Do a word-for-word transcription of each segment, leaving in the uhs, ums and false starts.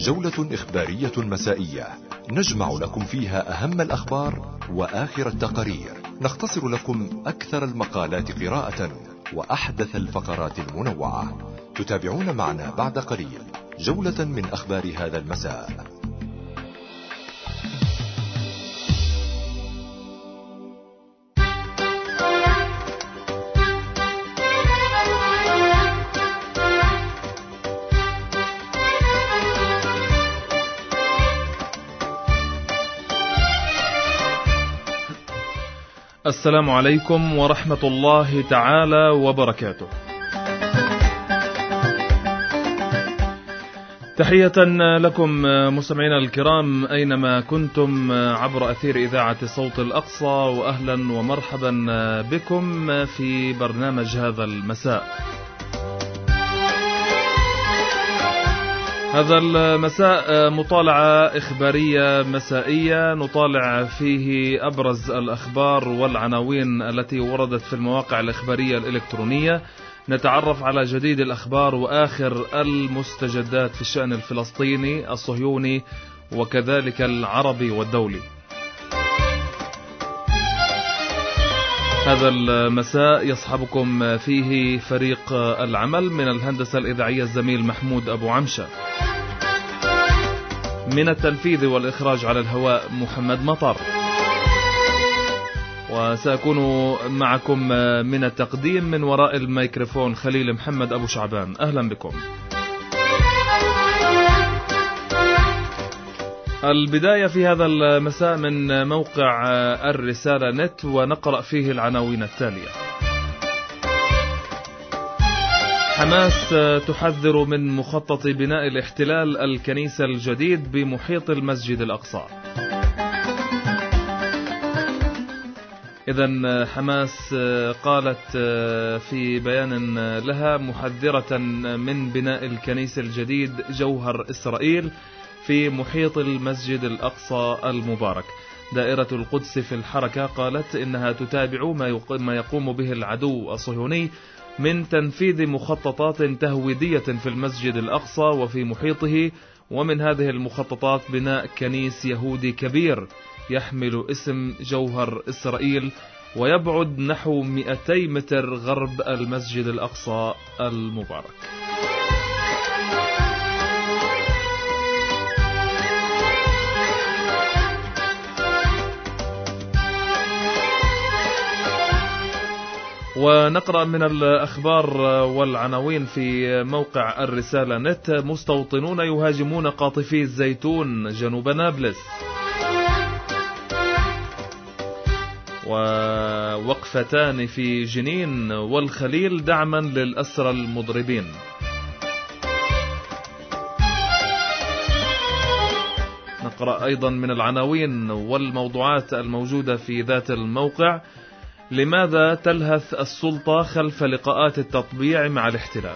جولة إخبارية مسائية نجمع لكم فيها أهم الأخبار وآخر التقارير، نختصر لكم أكثر المقالات قراءة وأحدث الفقرات المنوعة. تتابعون معنا بعد قليل جولة من أخبار هذا المساء. السلام عليكم ورحمة الله تعالى وبركاته. تحية لكم مستمعينا الكرام أينما كنتم عبر أثير إذاعة صوت الأقصى، وأهلا ومرحبا بكم في برنامج هذا المساء. هذا المساء مطالعة إخبارية مسائية نطالع فيه أبرز الأخبار والعناوين التي وردت في المواقع الإخبارية الإلكترونية، نتعرف على جديد الأخبار وآخر المستجدات في الشأن الفلسطيني الصهيوني وكذلك العربي والدولي. هذا المساء يصحبكم فيه فريق العمل: من الهندسة الإذاعية الزميل محمود أبو عمشة، من التنفيذ والإخراج على الهواء محمد مطر، وسأكون معكم من التقديم من وراء الميكروفون خليل محمد أبو شعبان. أهلا بكم. البداية في هذا المساء من موقع الرسالة نت، ونقرأ فيه العناوين التالية: حماس تحذر من مخطط بناء الاحتلال الكنيسة الجديد بمحيط المسجد الأقصى. إذن حماس قالت في بيان لها محذرة من بناء الكنيسة الجديد جوهر إسرائيل في محيط المسجد الأقصى المبارك. دائرة القدس في الحركة قالت إنها تتابع ما يقوم به العدو الصهيوني من تنفيذ مخططات تهويدية في المسجد الأقصى وفي محيطه، ومن هذه المخططات بناء كنيس يهودي كبير يحمل اسم جوهر إسرائيل ويبعد نحو مئتي متر غرب المسجد الأقصى المبارك. ونقرأ من الأخبار والعناوين في موقع الرسالة نت: مستوطنون يهاجمون قاطفي الزيتون جنوب نابلس، ووقفتان في جنين والخليل دعما للأسرى المضربين. نقرأ أيضا من العناوين والموضوعات الموجودة في ذات الموقع: لماذا تلهث السلطة خلف لقاءات التطبيع مع الاحتلال؟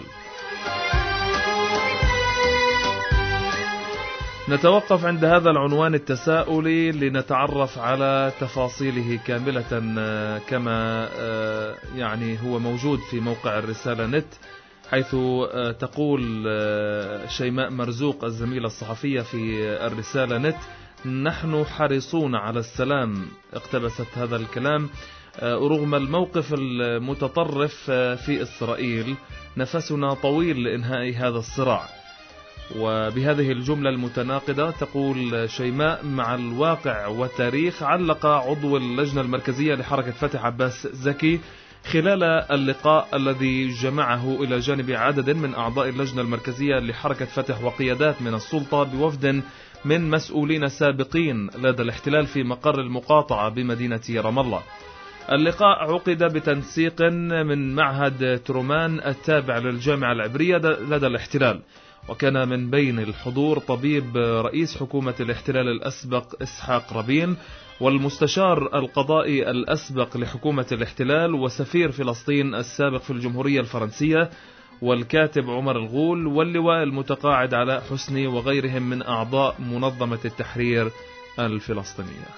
نتوقف عند هذا العنوان التساؤلي لنتعرف على تفاصيله كاملة كما يعني هو موجود في موقع الرسالة نت، حيث تقول شيماء مرزوق الزميلة الصحفية في الرسالة نت: نحن حريصون على السلام. اقتبست هذا الكلام: رغم الموقف المتطرف في إسرائيل نفسنا طويل لإنهاء هذا الصراع. وبهذه الجملة المتناقضة تقول شيماء: مع الواقع والتاريخ. علق عضو اللجنة المركزية لحركة فتح عباس زكي خلال اللقاء الذي جمعه إلى جانب عدد من أعضاء اللجنة المركزية لحركة فتح وقيادات من السلطة بوفد من مسؤولين سابقين لدى الاحتلال في مقر المقاطعة بمدينة رام الله. اللقاء عقد بتنسيق من معهد ترومان التابع للجامعة العبرية لدى الاحتلال، وكان من بين الحضور طبيب رئيس حكومة الاحتلال الأسبق إسحاق رابين، والمستشار القضائي الأسبق لحكومة الاحتلال، وسفير فلسطين السابق في الجمهورية الفرنسية، والكاتب عمر الغول، واللواء المتقاعد علاء حسني، وغيرهم من أعضاء منظمة التحرير الفلسطينية.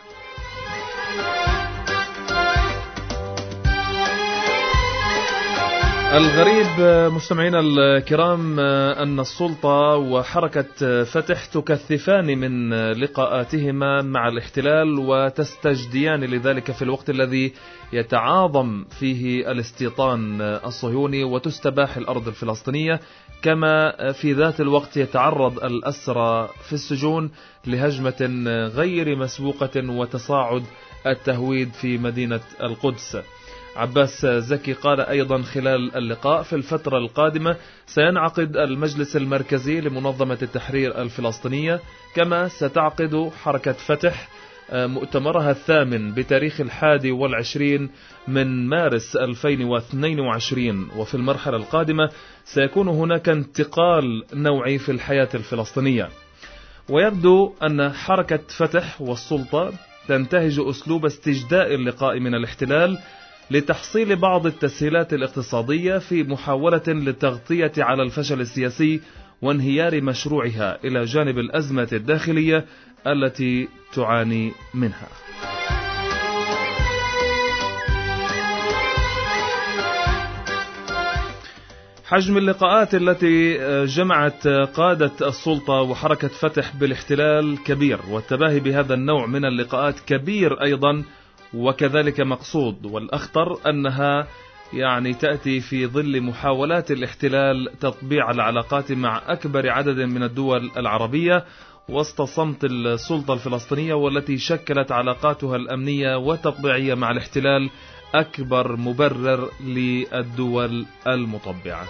الغريب مستمعينا الكرام أن السلطة وحركة فتح تكثفان من لقاءاتهما مع الاحتلال وتستجديان لذلك في الوقت الذي يتعاظم فيه الاستيطان الصهيوني وتستباح الأرض الفلسطينية، كما في ذات الوقت يتعرض الأسرى في السجون لهجمة غير مسبوقة وتصاعد التهويد في مدينة القدس. عباس زكي قال أيضا خلال اللقاء: في الفترة القادمة سينعقد المجلس المركزي لمنظمة التحرير الفلسطينية، كما ستعقد حركة فتح مؤتمرها الثامن بتاريخ الحادي والعشرين من مارس ألفين واثنين وعشرين، وفي المرحلة القادمة سيكون هناك انتقال نوعي في الحياة الفلسطينية. ويبدو أن حركة فتح والسلطة تنتهج أسلوب استجداء اللقاء من الاحتلال لتحصيل بعض التسهيلات الاقتصادية في محاولة للتغطية على الفشل السياسي وانهيار مشروعها إلى جانب الأزمة الداخلية التي تعاني منها. حجم اللقاءات التي جمعت قادة السلطة وحركة فتح بالاحتلال كبير، والتباهي بهذا النوع من اللقاءات كبير أيضا وكذلك مقصود، والأخطر أنها يعني تأتي في ظل محاولات الاحتلال تطبيع العلاقات مع أكبر عدد من الدول العربية وسط صمت السلطة الفلسطينية، والتي شكلت علاقاتها الأمنية والتطبيعية مع الاحتلال أكبر مبرر للدول المطبعة.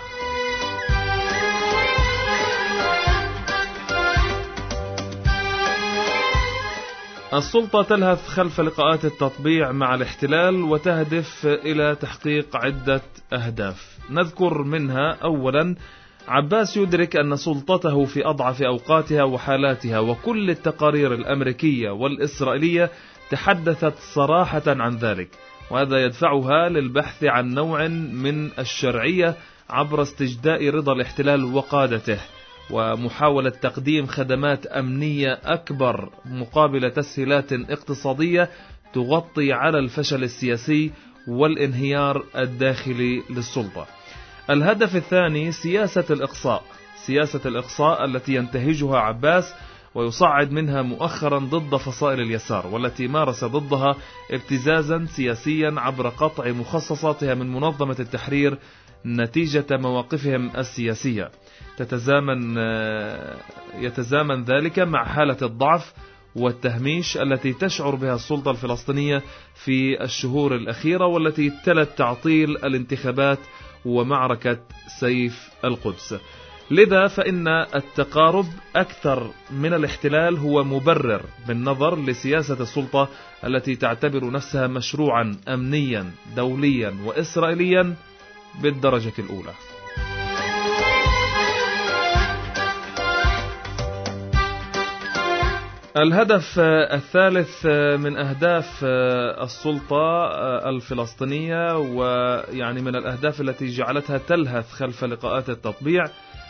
السلطة تلهث خلف لقاءات التطبيع مع الاحتلال وتهدف إلى تحقيق عدة أهداف، نذكر منها: أولا، عباس يدرك أن سلطته في أضعف أوقاتها وحالاتها، وكل التقارير الأمريكية والإسرائيلية تحدثت صراحة عن ذلك، وهذا يدفعها للبحث عن نوع من الشرعية عبر استجداء رضا الاحتلال وقادته، ومحاولة تقديم خدمات أمنية أكبر مقابل تسهيلات اقتصادية تغطي على الفشل السياسي والانهيار الداخلي للسلطة. الهدف الثاني سياسة الإقصاء، سياسة الإقصاء التي ينتهجها عباس ويصعد منها مؤخرا ضد فصائل اليسار، والتي مارس ضدها ابتزازا سياسيا عبر قطع مخصصاتها من منظمة التحرير نتيجة مواقفهم السياسية. تتزامن يتزامن ذلك مع حالة الضعف والتهميش التي تشعر بها السلطة الفلسطينية في الشهور الأخيرة، والتي تلت تعطيل الانتخابات ومعركة سيف القدس. لذا فإن التقارب أكثر من الاحتلال هو مبرر بالنظر لسياسة السلطة التي تعتبر نفسها مشروعا أمنيا دوليا وإسرائيليا بالدرجة الأولى. الهدف الثالث من أهداف السلطة الفلسطينية، ويعني من الأهداف التي جعلتها تلهث خلف لقاءات التطبيع،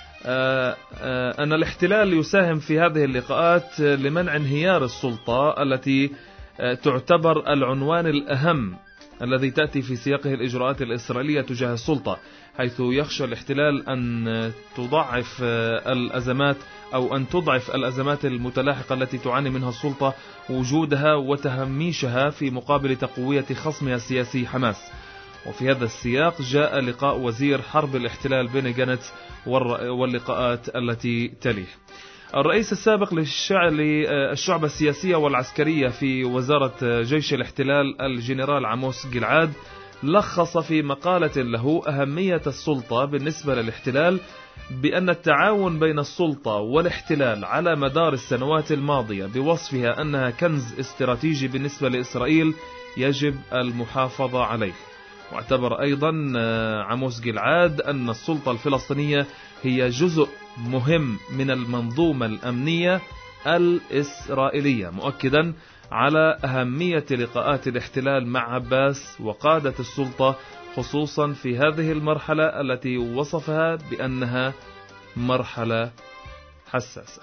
أن الاحتلال يساهم في هذه اللقاءات لمنع انهيار السلطة التي تعتبر العنوان الأهم الذي تأتي في سياقه الإجراءات الإسرائيلية تجاه السلطة، حيث يخشى الاحتلال أن تضعف الأزمات أو أن تضعف الأزمات المتلاحقة التي تعاني منها السلطة وجودها وتهميشها في مقابل تقوية خصمها السياسي حماس. وفي هذا السياق جاء لقاء وزير حرب الاحتلال بيني جانتس واللقاءات التي تليه. الرئيس السابق للشعبة السياسية والعسكرية في وزارة جيش الاحتلال الجنرال عموس جلعاد لخص في مقالة له أهمية السلطة بالنسبة للاحتلال بأن التعاون بين السلطة والاحتلال على مدار السنوات الماضية بوصفها أنها كنز استراتيجي بالنسبة لإسرائيل يجب المحافظة عليه. واعتبر أيضا عموس جلعاد أن السلطة الفلسطينية هي جزء مهم من المنظومة الأمنية الإسرائيلية، مؤكدا على أهمية لقاءات الاحتلال مع عباس وقادة السلطة، خصوصا في هذه المرحلة التي وصفها بأنها مرحلة حساسة.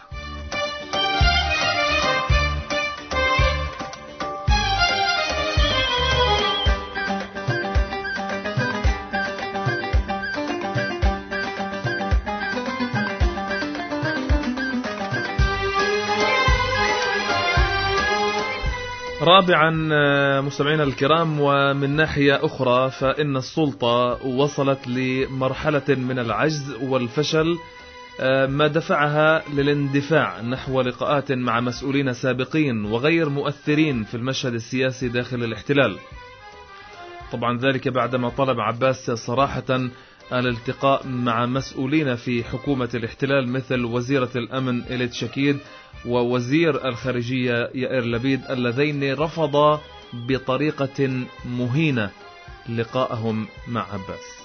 رابعا مستمعينا الكرام، ومن ناحية أخرى فإن السلطة وصلت لمرحلة من العجز والفشل، ما دفعها للاندفاع نحو لقاءات مع مسؤولين سابقين وغير مؤثرين في المشهد السياسي داخل الاحتلال. طبعا ذلك بعدما طلب عباس صراحة الالتقاء مع مسؤولين في حكومة الاحتلال مثل وزيرة الأمن إيليت شاكيد ووزير الخارجية يائير لبيد، اللذين رفضا بطريقة مهينة لقاءهم مع عباس.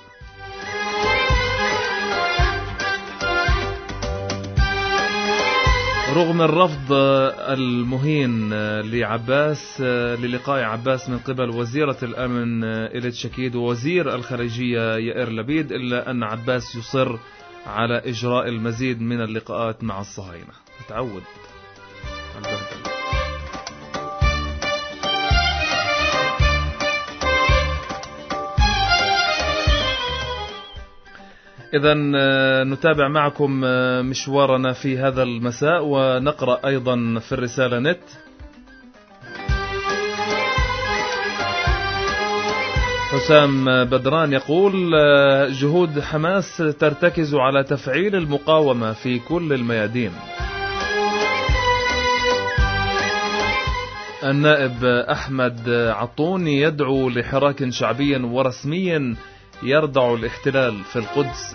رغم الرفض المهين لعباس للقاء عباس من قبل وزيرة الأمن إيليت شاكيد ووزير الخارجية يائير لبيد، إلا أن عباس يصر على إجراء المزيد من اللقاءات مع الصهاينة. تعود إذن نتابع معكم مشوارنا في هذا المساء ونقرأ أيضا في الرسالة نت. حسام بدران يقول: جهود حماس ترتكز على تفعيل المقاومة في كل الميادين. النائب أحمد عطون يدعو لحراك شعبي ورسمي يردع الاحتلال في القدس.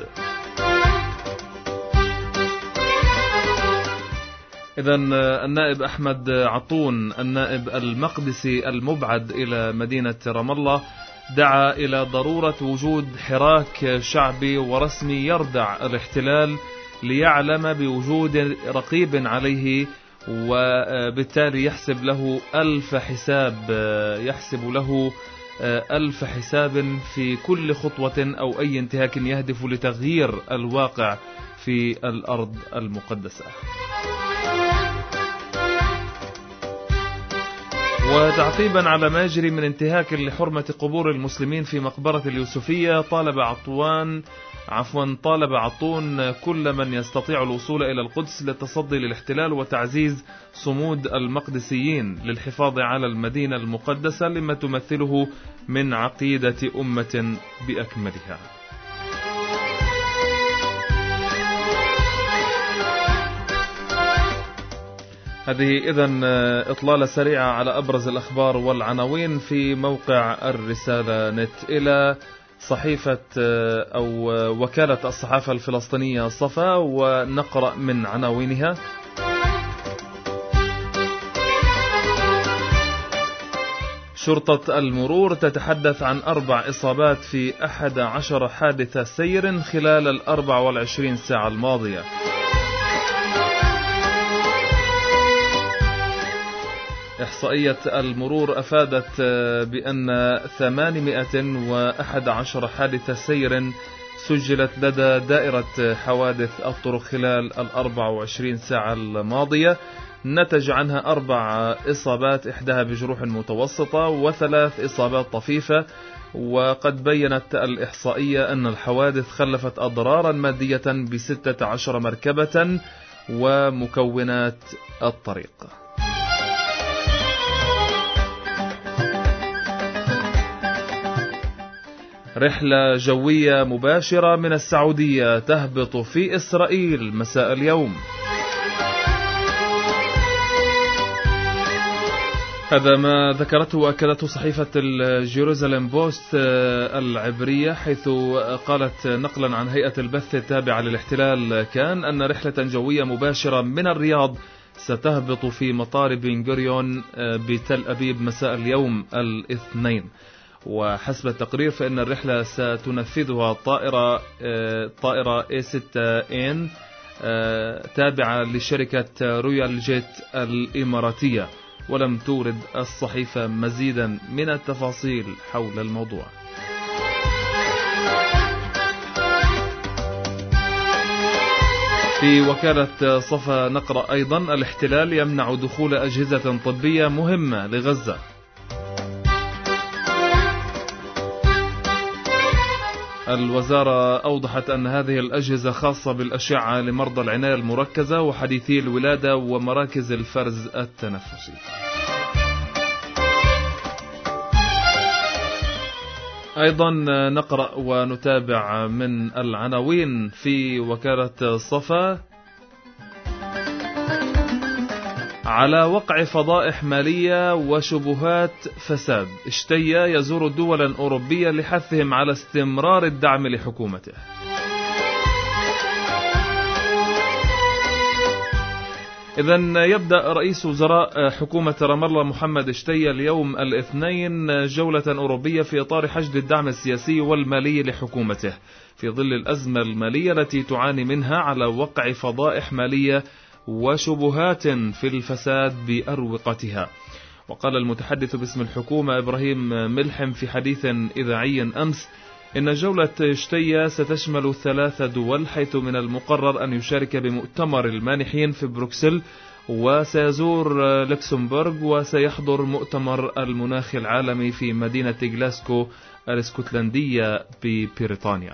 إذن النائب أحمد عطون النائب المقدسي المبعد إلى مدينة رام الله دعا إلى ضرورة وجود حراك شعبي ورسمي يردع الاحتلال ليعلم بوجود رقيب عليه، وبالتالي يحسب له ألف حساب يحسب له ألف حساب في كل خطوة أو أي انتهاك يهدف لتغيير الواقع في الأرض المقدسة. وتعقيبا على ما يجري من انتهاك لحرمة قبور المسلمين في مقبرة اليوسفية، طالب عطوان عفوا طالب عطون كل من يستطيع الوصول إلى القدس للتصدي للاحتلال وتعزيز صمود المقدسيين للحفاظ على المدينة المقدسة لما تمثله من عقيدة أمة بأكملها. هذه إذن إطلالة سريعة على أبرز الأخبار والعناوين في موقع الرسالة نت. إلى صحيفة أو وكالة الصحافة الفلسطينية صفا، ونقرأ من عناوينها: شرطة المرور تتحدث عن أربع إصابات في أحد عشر حادثة سير خلال الأربع والعشرين ساعة الماضية. إحصائية المرور أفادت بأن ثمانمائة وأحد عشر حادثة سير سجلت لدى دائرة حوادث الطرق خلال الأربع وعشرين ساعة الماضية، نتج عنها أربع إصابات، إحداها بجروح متوسطة وثلاث إصابات طفيفة. وقد بيّنت الإحصائية أن الحوادث خلفت أضرارا مادية بستة عشر مركبة ومكونات الطريق. رحلة جوية مباشرة من السعودية تهبط في إسرائيل مساء اليوم. هذا ما ذكرته وأكدته صحيفة الجيروزاليم بوست العبرية، حيث قالت نقلا عن هيئة البث التابعة للاحتلال كان أن رحلة جوية مباشرة من الرياض ستهبط في مطار بن غوريون بتل أبيب مساء اليوم الاثنين. وحسب التقرير فإن الرحلة ستنفذها طائرة طائرة إيه ستة إن تابعة لشركة رويال جيت الإماراتية، ولم تورد الصحيفة مزيدا من التفاصيل حول الموضوع. في وكالة صفا نقرأ أيضا: الاحتلال يمنع دخول أجهزة طبية مهمة لغزة. الوزارة أوضحت أن هذه الأجهزة خاصة بالأشعة لمرضى العناية المركزة وحديثي الولادة ومراكز الفرز التنفسي. أيضا نقرأ ونتابع من العناوين في وكالة صفا: على وقع فضائح مالية وشبهات فساد، اشتيا يزور دولا أوروبية لحثهم على استمرار الدعم لحكومته. إذن يبدأ رئيس وزراء حكومة رام الله محمد اشتيا اليوم الاثنين جولة أوروبية في إطار حشد الدعم السياسي والمالي لحكومته في ظل الأزمة المالية التي تعاني منها، على وقع فضائح مالية وشبهات في الفساد بأروقتها. وقال المتحدث باسم الحكومة إبراهيم ملحم في حديث إذاعي أمس إن جولة اشتيا ستشمل ثلاث دول، حيث من المقرر أن يشارك بمؤتمر المانحين في بروكسل، وسيزور لوكسمبورغ، وسيحضر مؤتمر المناخ العالمي في مدينة غلاسكو الاسكتلندية ببريطانيا.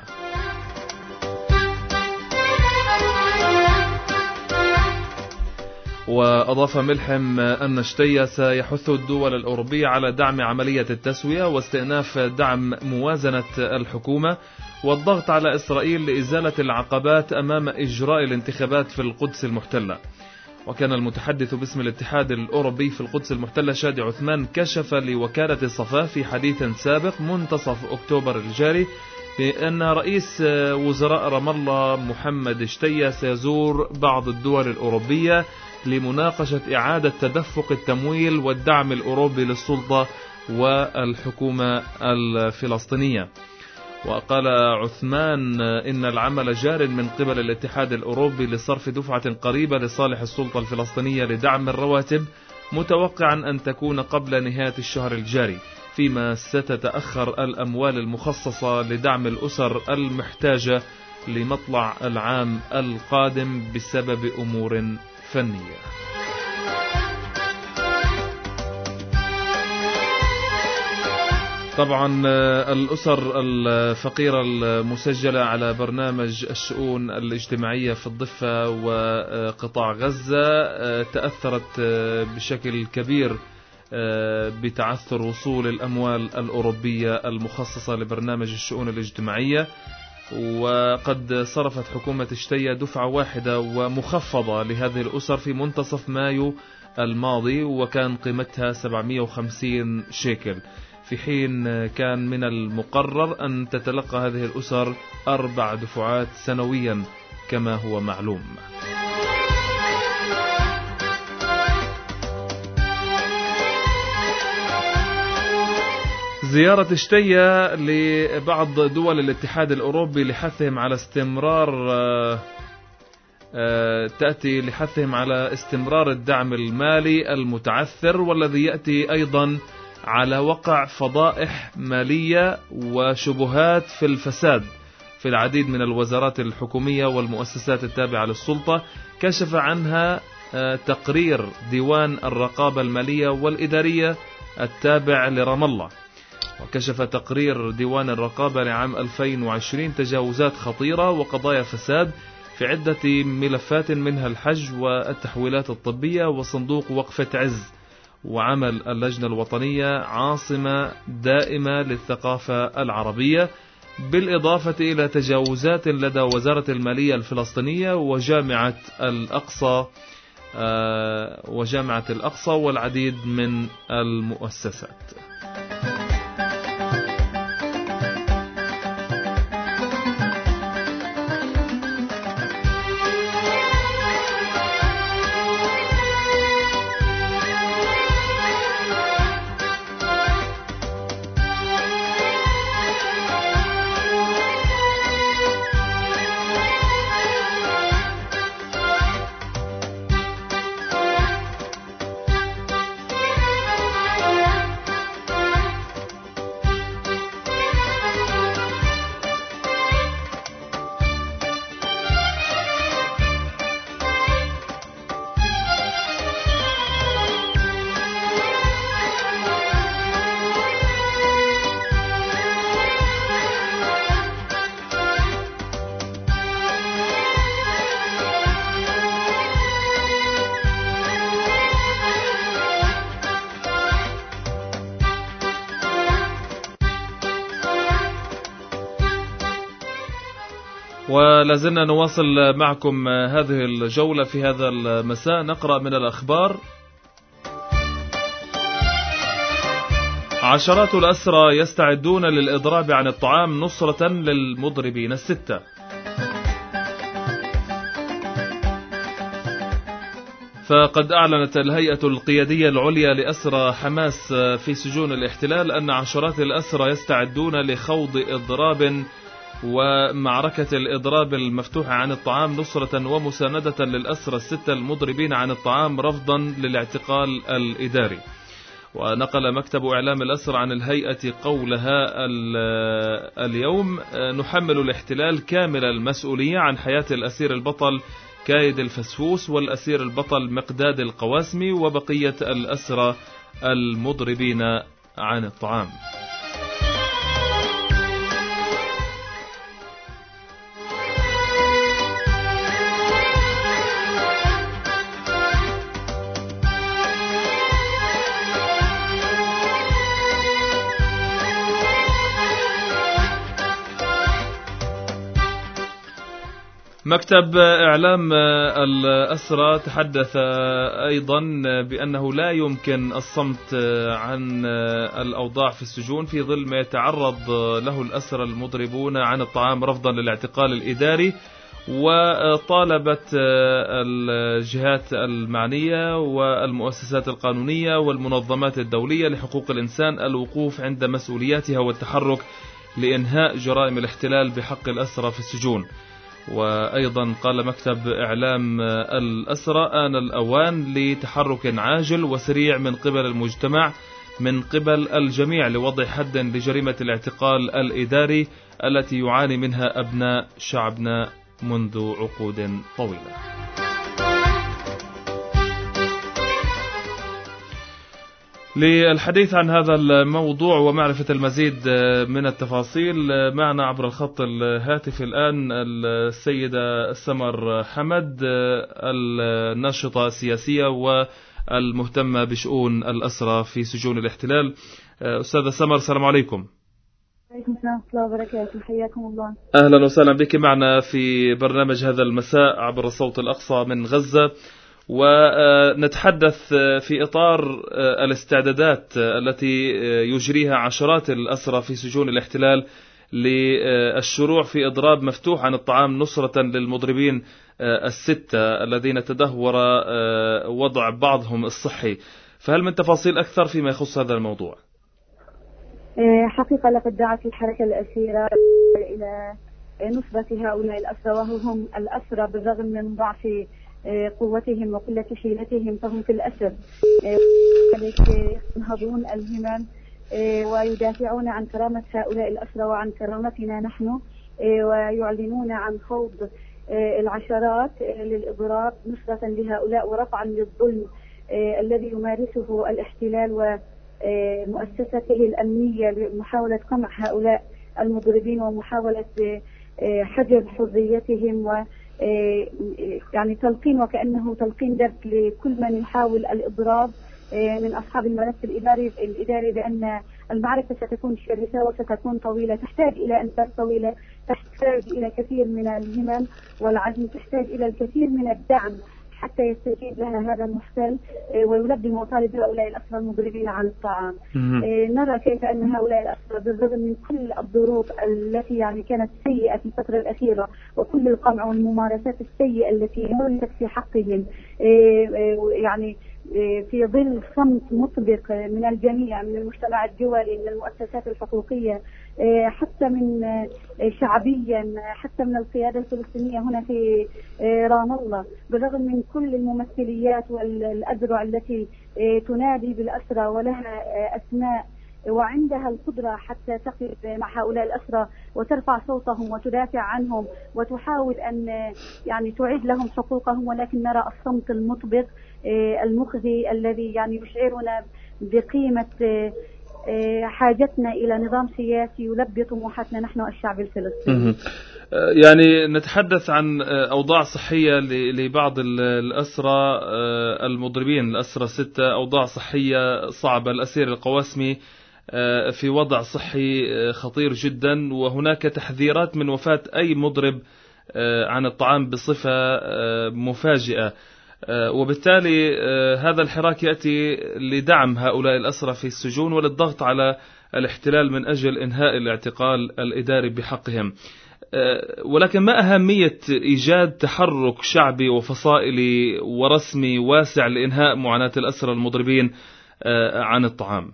وأضاف ملحم أن اشتيا سيحث الدول الأوروبية على دعم عملية التسوية واستئناف دعم موازنة الحكومة والضغط على إسرائيل لإزالة العقبات أمام إجراء الانتخابات في القدس المحتلة. وكان المتحدث باسم الاتحاد الأوروبي في القدس المحتلة شادي عثمان كشف لوكالة صفا في حديث سابق منتصف أكتوبر الجاري بأن رئيس وزراء رام الله محمد اشتيا سيزور بعض الدول الأوروبية لمناقشة إعادة تدفق التمويل والدعم الأوروبي للسلطة والحكومة الفلسطينية. وقال عثمان إن العمل جار من قبل الاتحاد الأوروبي لصرف دفعة قريبة لصالح السلطة الفلسطينية لدعم الرواتب، متوقعا أن تكون قبل نهاية الشهر الجاري، فيما ستتأخر الأموال المخصصة لدعم الأسر المحتاجة لمطلع العام القادم بسبب أمور فنية. طبعا الأسر الفقيرة المسجلة على برنامج الشؤون الاجتماعية في الضفة وقطاع غزة تأثرت بشكل كبير بتعثر وصول الأموال الأوروبية المخصصة لبرنامج الشؤون الاجتماعية. وقد صرفت حكومة اشتيا دفعة واحدة ومخفضة لهذه الأسر في منتصف مايو الماضي، وكان قيمتها سبعمئة وخمسين شيكل، في حين كان من المقرر أن تتلقى هذه الأسر أربع دفعات سنويا كما هو معلوم. زيارة اشتيا لبعض دول الاتحاد الأوروبي لحثهم على استمرار تأتي لحثهم على استمرار الدعم المالي المتعثر، والذي يأتي أيضا على وقع فضائح مالية وشبهات في الفساد في العديد من الوزارات الحكومية والمؤسسات التابعة للسلطة، كشف عنها تقرير ديوان الرقابة المالية والإدارية التابع لرام الله. وكشف تقرير ديوان الرقابة لعام ألفين وعشرين تجاوزات خطيرة وقضايا فساد في عدة ملفات، منها الحج والتحويلات الطبية وصندوق وقفة عز وعمل اللجنة الوطنية عاصمة دائمة للثقافة العربية، بالإضافة إلى تجاوزات لدى وزارة المالية الفلسطينية وجامعة الأقصى وجامعة الأقصى والعديد من المؤسسات. ولازلنا نواصل معكم هذه الجولة في هذا المساء. نقرأ من الأخبار: عشرات الأسرى يستعدون للإضراب عن الطعام نصرة للمضربين الستة. فقد أعلنت الهيئة القيادية العليا لأسرى حماس في سجون الاحتلال أن عشرات الأسرى يستعدون لخوض إضراب ومعركة الإضراب المفتوحة عن الطعام نصرة ومساندة للأسرى الستة المضربين عن الطعام رفضا للاعتقال الإداري. ونقل مكتب إعلام الأسرى عن الهيئة قولها اليوم: نحمل الاحتلال كامل المسؤولية عن حياة الأسير البطل كايد الفسفوس والأسير البطل مقداد القواسمي وبقية الأسرى المضربين عن الطعام. مكتب إعلام الأسرى تحدث أيضا بأنه لا يمكن الصمت عن الأوضاع في السجون في ظل ما يتعرض له الأسرى المضربون عن الطعام رفضا للاعتقال الإداري. وطالبت الجهات المعنية والمؤسسات القانونية والمنظمات الدولية لحقوق الإنسان الوقوف عند مسؤولياتها والتحرك لإنهاء جرائم الاحتلال بحق الأسرى في السجون. وأيضا قال مكتب إعلام الأسرى: آن الأوان لتحرك عاجل وسريع من قبل المجتمع من قبل الجميع لوضع حد لجريمة الاعتقال الإداري التي يعاني منها أبناء شعبنا منذ عقود طويلة. للحديث عن هذا الموضوع ومعرفة المزيد من التفاصيل معنا عبر الخط الهاتفي الآن السيدة سمر حمد، الناشطة السياسية والمهتمة بشؤون الأسرى في سجون الاحتلال. أستاذة سمر، السلام عليكم. عليكم السلام ورحمة الله وبركاته، حياكم الله. أهلا وسهلا بك معنا في برنامج هذا المساء عبر الصوت الأقصى من غزة، ونتحدث في إطار الاستعدادات التي يجريها عشرات الأسرى في سجون الاحتلال للشروع في إضراب مفتوح عن الطعام نصرة للمضربين الستة الذين تدهور وضع بعضهم الصحي. فهل من تفاصيل أكثر فيما يخص هذا الموضوع؟ حقيقة لقد دعت الحركة الأسيرة إلى نصرة هؤلاء الأسرى، وهم الأسرى بالرغم من ضعف قوتهم وقلة حيلتهم فهم في الأسر، ينهضون الهمم ويدافعون عن كرامة هؤلاء الأسرى وعن كرامتنا نحن، ويعلنون عن خوض العشرات للإضراب نصرة لهؤلاء ورفعا للظلم الذي يمارسه الاحتلال ومؤسسته الأمنية لمحاولة قمع هؤلاء المضربين ومحاولة حجب حريتهم، و يعني تلقين وكأنه تلقين درس لكل من يحاول الإضراب من أصحاب الملف الإداري الإداري بأن المعركة ستكون شرسة وستكون طويلة، تحتاج إلى أنفاس طويلة، تحتاج إلى كثير من الهمم والعزم، تحتاج إلى الكثير من الدعم حتى يستجيب لها هذا المحتل ويلبي مطالب هؤلاء الأسرى المضربين عن الطعام. نرى كيف أن هؤلاء الأسرى بالرغم من كل الظروف التي يعني كانت سيئة في الفترة الأخيرة وكل القمع والممارسات السيئة التي مارست في حقهم، يعني في ظل صمت مطبق من الجميع، من المجتمع الدولي، من المؤسسات الحقوقية، حتى من شعبيا، حتى من القيادة الفلسطينية هنا في رام الله، بالرغم من كل الممثليات والأذرع التي تنادي بالأسرى ولها أسماء وعندها القدرة حتى تقف مع هؤلاء الأسرى وترفع صوتهم وتدافع عنهم وتحاول أن يعني تعيد لهم حقوقهم، ولكن نرى الصمت المطبق المخزي الذي يعني يشعرنا بقيمة حاجتنا إلى نظام سياسي يلبي طموحاتنا نحن الشعب الفلسطيني. يعني نتحدث عن أوضاع صحية لبعض الأسرى المضربين، الأسرى ستة، أوضاع صحية صعبة. الأسير القواسمي في وضع صحي خطير جدا، وهناك تحذيرات من وفاة أي مضرب عن الطعام بصفة مفاجئة، وبالتالي هذا الحراك يأتي لدعم هؤلاء الأسرى في السجون وللضغط على الاحتلال من أجل إنهاء الاعتقال الإداري بحقهم. ولكن ما أهمية إيجاد تحرك شعبي وفصائلي ورسمي واسع لإنهاء معاناة الأسرى المضربين عن الطعام؟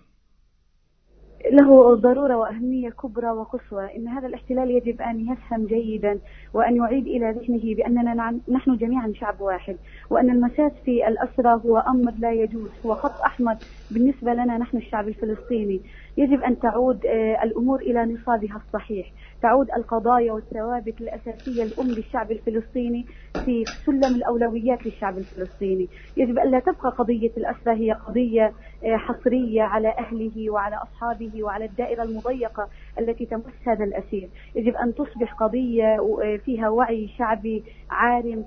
له ضرورة وأهمية كبرى وقصوى. إن هذا الاحتلال يجب أن يفهم جيدا وأن يعيد إلى ذهنه بأننا نحن جميعا شعب واحد، وأن المساس في الأسرى هو أمر لا يجوز، هو خط أحمر بالنسبة لنا نحن الشعب الفلسطيني. يجب أن تعود الأمور إلى نصابها الصحيح، تعود القضايا والثوابت الأساسية الأم للشعب الفلسطيني في سلم الأولويات للشعب الفلسطيني. يجب أن لا تبقى قضية الأسرى هي قضية حصرية على أهله وعلى أصحابه وعلى الدائرة المضيقة التي تمس هذا الأسير. يجب أن تصبح قضية فيها وعي شعبي عارم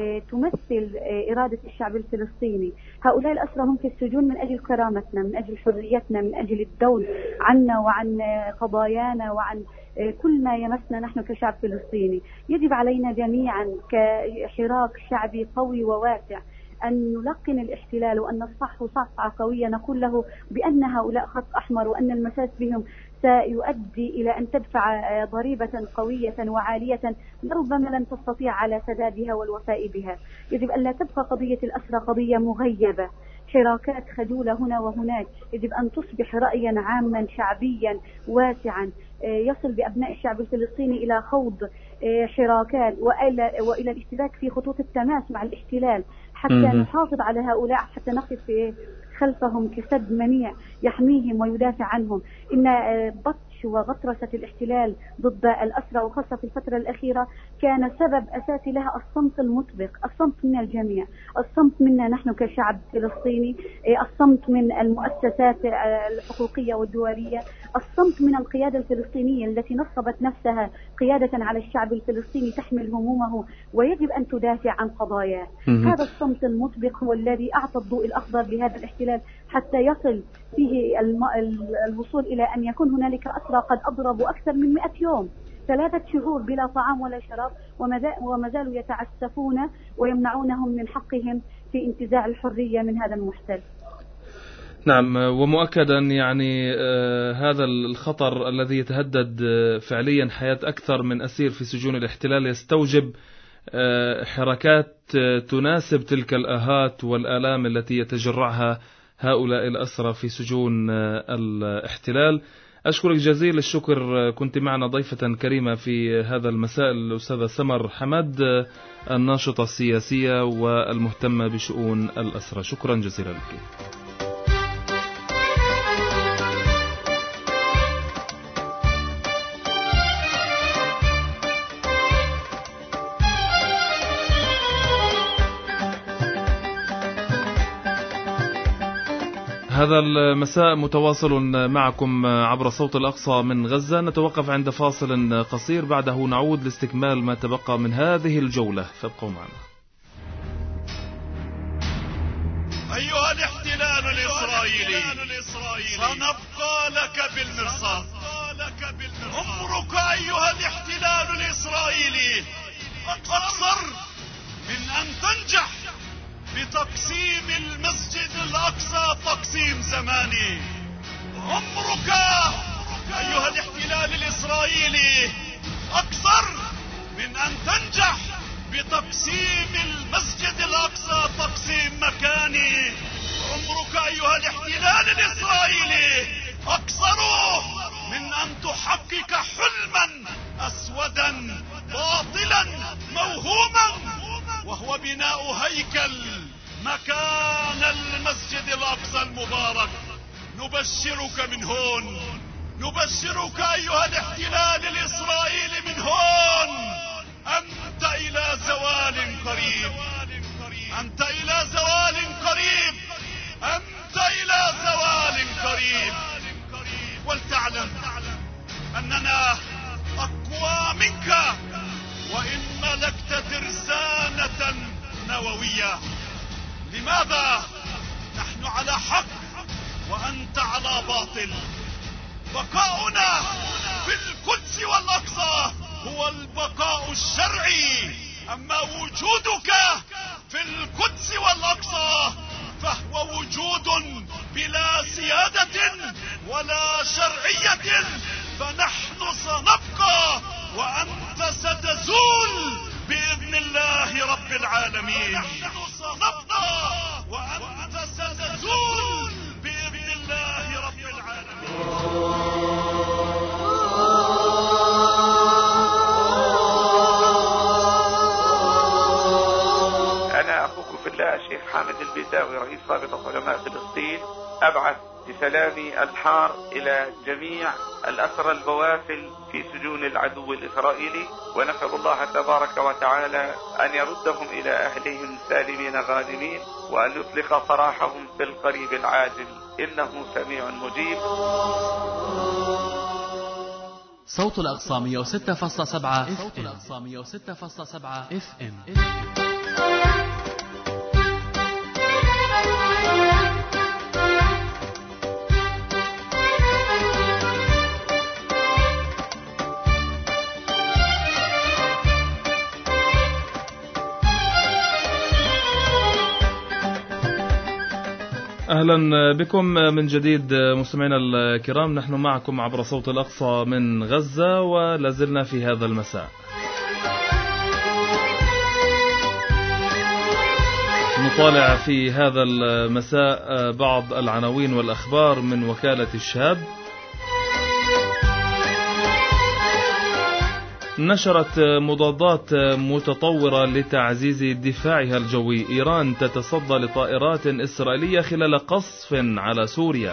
تمثل إرادة الشعب الفلسطيني. هؤلاء الأسرى هم في السجون من أجل كرامتنا، من أجل حريتنا، من أجل الدول عنا وعن قضايانا وعن كل ما يمسنا نحن كشعب فلسطيني. يجب علينا جميعا كحراك شعبي قوي وواسع أن نلقن الاحتلال وأن نصفحه صفعة قوية، نقول له بأن هؤلاء خط أحمر وأن المساس بهم سيؤدي إلى أن تدفع ضريبة قوية وعالية ربما لن تستطيع على سدادها والوفاء بها. يجب أن لا تبقى قضية الأسرى قضية مغيبة، حراكات خجولة هنا وهناك. يجب أن تصبح رأيا عاما شعبيا واسعا يصل بأبناء الشعب الفلسطيني إلى خوض حراكات وإلى, وإلى الاشتراك في خطوط التماس مع الاحتلال حتى نحافظ على هؤلاء، حتى نقف خلفهم كسد منيع يحميهم ويدافع عنهم. إن بطش وغطرسة الاحتلال ضد الأسرى وخاصة في الفترة الأخيرة كان سبب أساسي لها الصمت المطبق، الصمت من الجميع، الصمت منا نحن كشعب فلسطيني، الصمت من المؤسسات الحقوقية والدولية، الصمت من القيادة الفلسطينية التي نصبت نفسها قيادة على الشعب الفلسطيني تحمل همومه ويجب أن تدافع عن قضاياه. هذا الصمت المطبق هو الذي أعطى الضوء الأخضر لهذا الاحتلال حتى يصل فيه الوصول إلى أن يكون هنالك أسرى قد أضربوا أكثر من مئة يوم، ثلاثة شهور بلا طعام ولا شراب، وما زالوا يتعسفون ويمنعونهم من حقهم في انتزاع الحرية من هذا المحتل. نعم، ومؤكدا يعني آه هذا الخطر الذي يتهدد آه فعليا حياة أكثر من أسير في سجون الاحتلال يستوجب آه حركات آه تناسب تلك الآهات والآلام التي يتجرعها هؤلاء الأسرى في سجون آه الاحتلال. أشكرك جزيل الشكر، كنت معنا ضيفة كريمة في هذا المساء الأستاذة سمر حمد، آه الناشطة السياسية والمهتمة بشؤون الأسرى. شكرا جزيلا لك. هذا المساء متواصل معكم عبر صوت الأقصى من غزة. نتوقف عند فاصل قصير، بعده نعود لاستكمال ما تبقى من هذه الجولة، فابقوا معنا. أيها الاحتلال الإسرائيلي، سنبقى لك بالمرصاد. عمرك أيها الاحتلال الإسرائيلي أقصر من أن تنجح بتقسيم المسجد الأقصى تقسيم زماني. عمرك أيها الاحتلال الإسرائيلي أقصر من أن تنجح بتقسيم المسجد الأقصى تقسيم مكاني. عمرك أيها الاحتلال الإسرائيلي أقصر من أن تحقق حلما أسودا باطلا موهوما، وهو بناء هيكل مكان المسجد الأقصى المبارك. نبشرك من هون، نبشرك أيها الاحتلال الإسرائيلي من هون، أنت إلى زوال قريب، أنت إلى زوال قريب، أنت إلى زوال قريب. ولتعلم أننا أقوى منك وإن ملكت ترسانة نووية. لماذا نحن على حق وأنت على باطل؟ بقاؤنا في القدس والأقصى هو البقاء الشرعي. أما وجودك في القدس والأقصى فهو وجود بلا سيادة ولا شرعية، فنحن سنبقى وأنت ستزول بإذن الله رب العالمين. نحن سنبقى وأنت ستزول بإذن الله رب العالمين. أنا أخوكم في الله الشيخ حامد البيداوي رئيس رابطة علماء فلسطين، أبعث بسلامي الحار إلى جميع الأسرى البوافل في سجون العدو الإسرائيلي، ونسأل الله تبارك وتعالى أن يردهم إلى أهلهم سالمين غانمين، وأن يطلق سراحهم في القريب العاجل، إنه سميع مجيب. صوت الأقصى مئة وستة فاصلة سبعة اف ام. أهلا بكم من جديد مستمعينا الكرام، نحن معكم عبر صوت الأقصى من غزة، ولازلنا في هذا المساء نطالع في هذا المساء بعض العناوين والأخبار من وكالة الشهاب. نشرت مضادات متطورة لتعزيز دفاعها الجوي، إيران تتصدى لطائرات إسرائيلية خلال قصف على سوريا.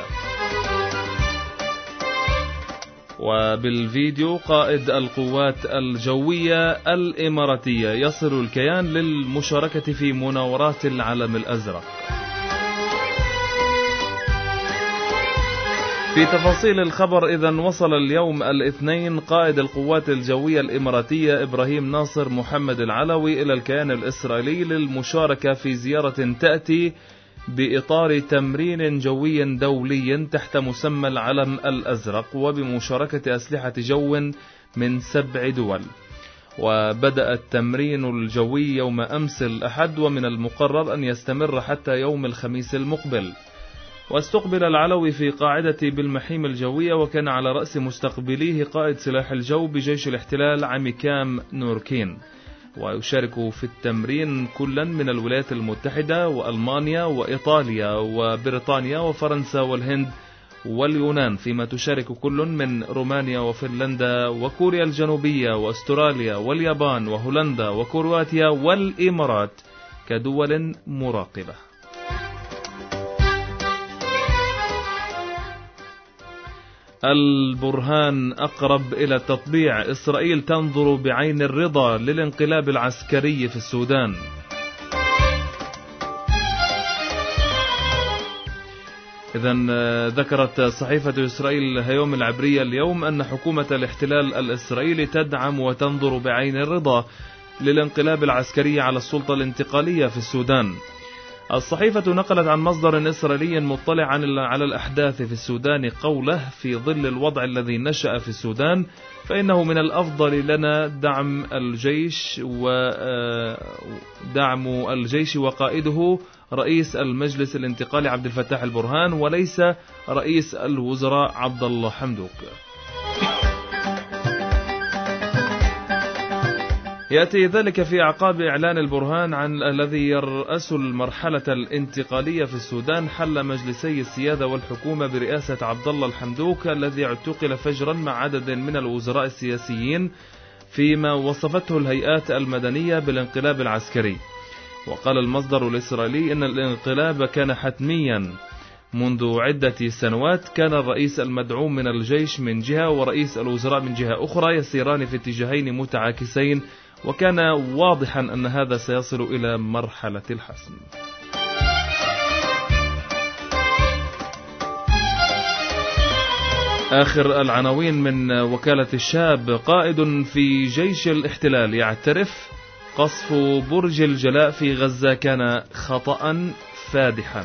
وبالفيديو قائد القوات الجوية الإماراتية يصل الكيان للمشاركة في مناورات العلم الأزرق. في تفاصيل الخبر، إذن وصل اليوم الاثنين قائد القوات الجوية الإماراتية إبراهيم ناصر محمد العلوي إلى الكيان الإسرائيلي للمشاركة في زيارة تأتي بإطار تمرين جوي دولي تحت مسمى العلم الأزرق، وبمشاركة أسلحة جو من سبع دول. وبدأ التمرين الجوي يوم أمس الأحد، ومن المقرر أن يستمر حتى يوم الخميس المقبل. واستقبل العلوي في قاعدة بالمحيم الجوية، وكان على رأس مستقبليه قائد سلاح الجو بجيش الاحتلال عميكام نوركين. ويشارك في التمرين كلا من الولايات المتحدة وألمانيا وإيطاليا وبريطانيا وفرنسا والهند واليونان، فيما تشارك كل من رومانيا وفنلندا وكوريا الجنوبية وأستراليا واليابان وهولندا وكرواتيا والإمارات كدول مراقبة. البرهان أقرب إلى التطبيع، إسرائيل تنظر بعين الرضا للانقلاب العسكري في السودان. إذن ذكرت صحيفة إسرائيل هيوم العبرية اليوم أن حكومة الاحتلال الإسرائيلي تدعم وتنظر بعين الرضا للانقلاب العسكري على السلطة الانتقالية في السودان. الصحيفة نقلت عن مصدر إسرائيلي مطلع على الأحداث في السودان قوله: في ظل الوضع الذي نشأ في السودان فإنه من الأفضل لنا دعم الجيش ودعم الجيش وقائده رئيس المجلس الانتقالي عبد الفتاح البرهان، وليس رئيس الوزراء عبد الله حمدوك. يأتي ذلك في أعقاب إعلان البرهان عن الذي يرأس المرحلة الانتقالية في السودان حل مجلسي السيادة والحكومة برئاسة عبد الله الحمدوك الذي اعتقل فجرا مع عدد من الوزراء السياسيين، فيما وصفته الهيئات المدنية بالانقلاب العسكري. وقال المصدر الإسرائيلي إن الانقلاب كان حتميا منذ عدة سنوات، كان الرئيس المدعوم من الجيش من جهة ورئيس الوزراء من جهة أخرى يسيران في اتجاهين متعاكسين، وكان واضحا أن هذا سيصل إلى مرحلة الحسم. آخر العناوين من وكالة الشاب: قائد في جيش الاحتلال يعترف قصف برج الجلاء في غزة كان خطأ فادحا.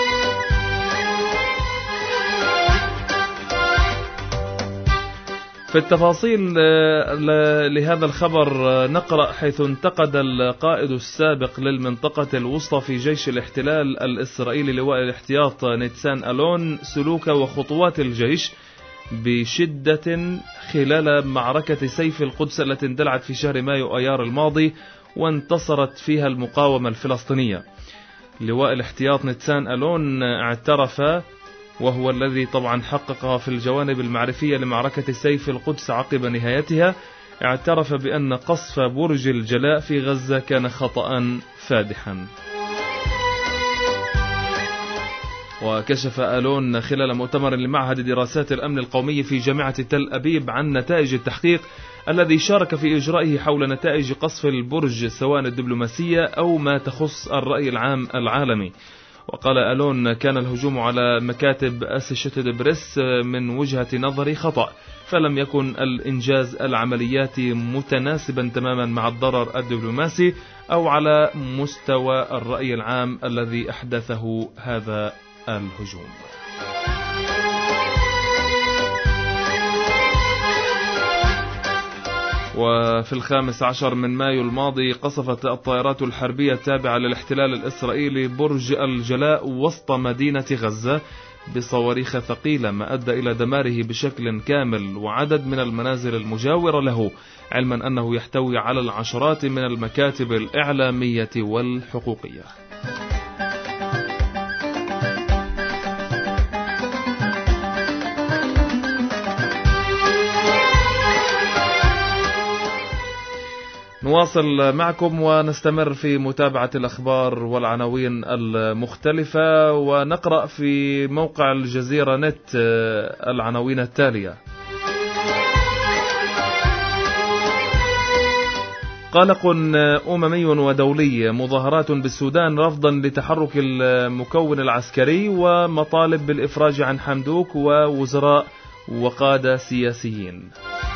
في في التفاصيل لهذا الخبر نقرأ: حيث انتقد القائد السابق للمنطقة الوسطى في جيش الاحتلال الإسرائيلي لواء الاحتياط نيتسان ألون سلوك وخطوات الجيش بشدة خلال معركة سيف القدس التي اندلعت في شهر مايو أيار الماضي وانتصرت فيها المقاومة الفلسطينية. لواء الاحتياط نيتسان ألون اعترف، وهو الذي طبعا حقق في الجوانب المعرفية لمعركة سيف القدس عقب نهايتها، اعترف بأن قصف برج الجلاء في غزة كان خطأ فادحا. وكشف ألون خلال مؤتمر لمعهد دراسات الأمن القومي في جامعة تل أبيب عن نتائج التحقيق الذي شارك في إجرائه حول نتائج قصف البرج سواء الدبلوماسية أو ما تخص الرأي العام العالمي. وقال ألون: كان الهجوم على مكاتب أسوشيتد بريس من وجهة نظري خطأ، فلم يكن الإنجاز العملياتي متناسبا تماما مع الضرر الدبلوماسي أو على مستوى الرأي العام الذي أحدثه هذا الهجوم. وفي الخامس عشر من مايو الماضي قصفت الطائرات الحربية التابعة للاحتلال الإسرائيلي برج الجلاء وسط مدينة غزة بصواريخ ثقيلة، ما أدى إلى دماره بشكل كامل وعدد من المنازل المجاورة له، علما أنه يحتوي على العشرات من المكاتب الإعلامية والحقوقية. نواصل معكم ونستمر في متابعة الأخبار والعناوين المختلفة، ونقرأ في موقع الجزيرة نت العناوين التالية: قلق أممي ودولي، مظاهرات بالسودان رفضا لتحرك المكون العسكري، ومطالب بالإفراج عن حمدوك ووزراء وقادة سياسيين.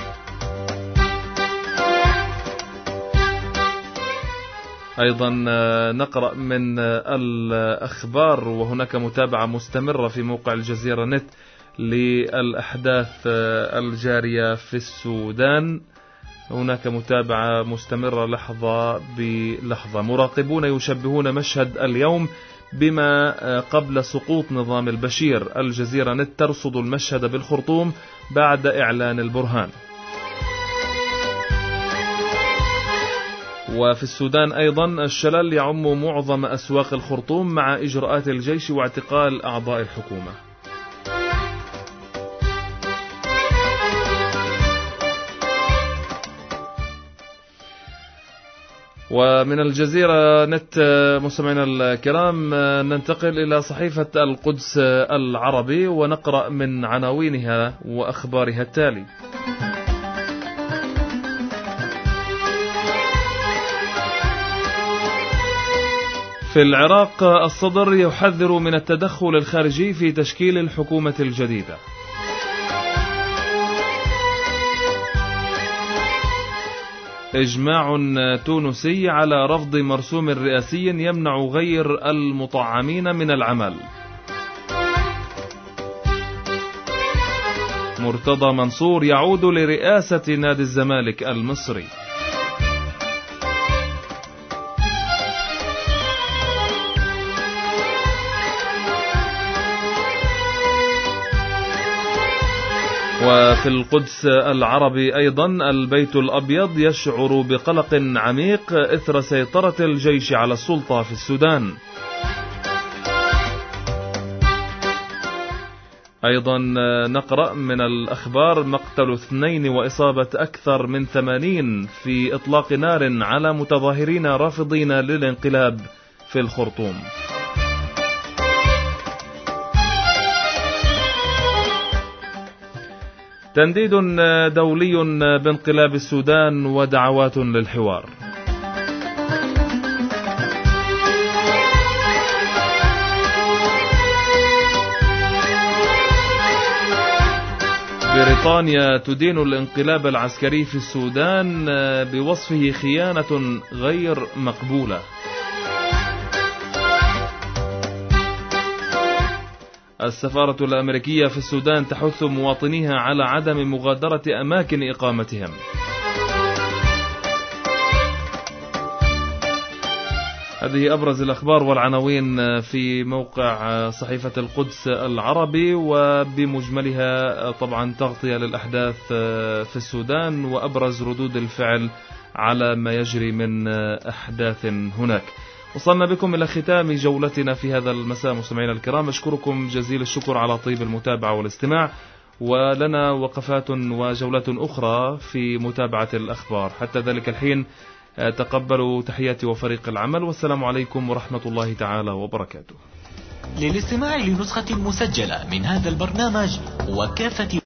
أيضا نقرأ من الأخبار: وهناك متابعة مستمرة في موقع الجزيرة نت للأحداث الجارية في السودان، هناك متابعة مستمرة لحظة بلحظة. مراقبون يشبهون مشهد اليوم بما قبل سقوط نظام البشير. الجزيرة نت ترصد المشهد بالخرطوم بعد إعلان البرهان. وفي السودان أيضا الشلل يعم معظم أسواق الخرطوم مع إجراءات الجيش واعتقال أعضاء الحكومة. ومن الجزيرة نت مستمعينا الكرام ننتقل إلى صحيفة القدس العربي ونقرأ من عناوينها وأخبارها التالي: في العراق الصدر يحذر من التدخل الخارجي في تشكيل الحكومة الجديدة. إجماع تونسي على رفض مرسوم رئاسي يمنع غير المطعمين من العمل. مرتضى منصور يعود لرئاسة نادي الزمالك المصري. وفي القدس العربي أيضا البيت الأبيض يشعر بقلق عميق إثر سيطرة الجيش على السلطة في السودان. أيضا نقرأ من الأخبار: مقتل اثنين وإصابة أكثر من ثمانين في إطلاق نار على متظاهرين رافضين للانقلاب في الخرطوم. تنديد دولي بانقلاب السودان ودعوات للحوار. بريطانيا تدين الانقلاب العسكري في السودان بوصفه خيانة غير مقبولة. السفارة الأمريكية في السودان تحث مواطنيها على عدم مغادرة أماكن إقامتهم. هذه أبرز الأخبار والعناوين في موقع صحيفة القدس العربي، وبمجملها طبعا تغطية للأحداث في السودان وأبرز ردود الفعل على ما يجري من أحداث هناك. وصلنا بكم إلى ختام جولتنا في هذا المساء مستمعينا الكرام، أشكركم جزيل الشكر على طيب المتابعة والاستماع، ولنا وقفات وجولات أخرى في متابعة الأخبار. حتى ذلك الحين تقبلوا تحياتي وفريق العمل، والسلام عليكم ورحمة الله تعالى وبركاته. للاستماع لنسخة مسجلة من هذا البرنامج وكافة